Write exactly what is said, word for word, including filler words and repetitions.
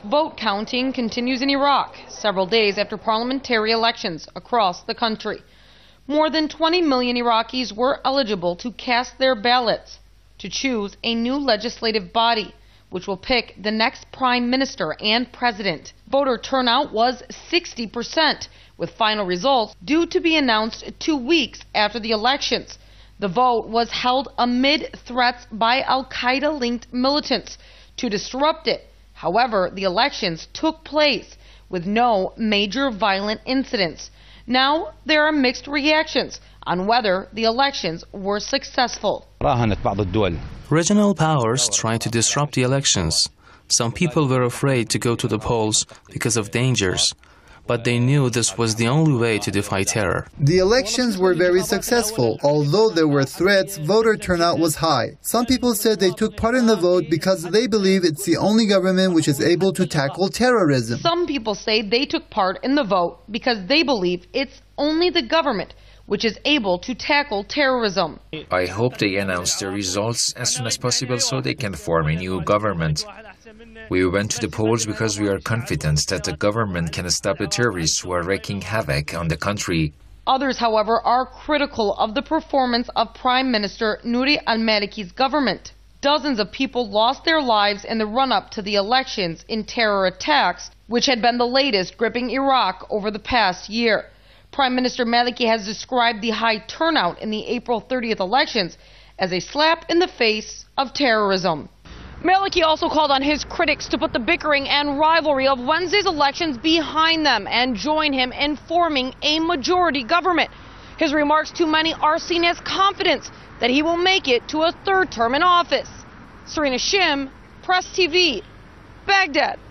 Vote counting continues in Iraq, several days after parliamentary elections across the country. More than twenty million Iraqis were eligible to cast their ballots to choose a new legislative body, which will pick the next prime minister and president. Voter turnout was sixty percent, with final results due to be announced two weeks after the elections. The vote was held amid threats by al-Qaeda-linked militants to disrupt it. However, the elections took place with no major violent incidents. Now, there are mixed reactions on whether the elections were successful. Regional powers tried to disrupt the elections. Some people were afraid to go to the polls because of dangers, but they knew this was the only way to defy terror. The elections were very successful. Although there were threats, voter turnout was high. Some people said they took part in the vote because they believe it's the only government which is able to tackle terrorism. Some people say they took part in the vote because they believe it's only the government which is able to tackle terrorism. I hope they announce the results as soon as possible so they can form a new government. We went to the polls because we are confident that the government can stop the terrorists who are wreaking havoc on the country. Others, however, are critical of the performance of Prime Minister Nouri al-Maliki's government. Dozens of people lost their lives in the run-up to the elections in terror attacks, which had been the latest gripping Iraq over the past year. Prime Minister Maliki has described the high turnout in the April thirtieth elections as a slap in the face of terrorism. Maliki also called on his critics to put the bickering and rivalry of Wednesday's elections behind them and join him in forming a majority government. His remarks to many are seen as confidence that he will make it to a third term in office. Serena Shim, Press T V, Baghdad.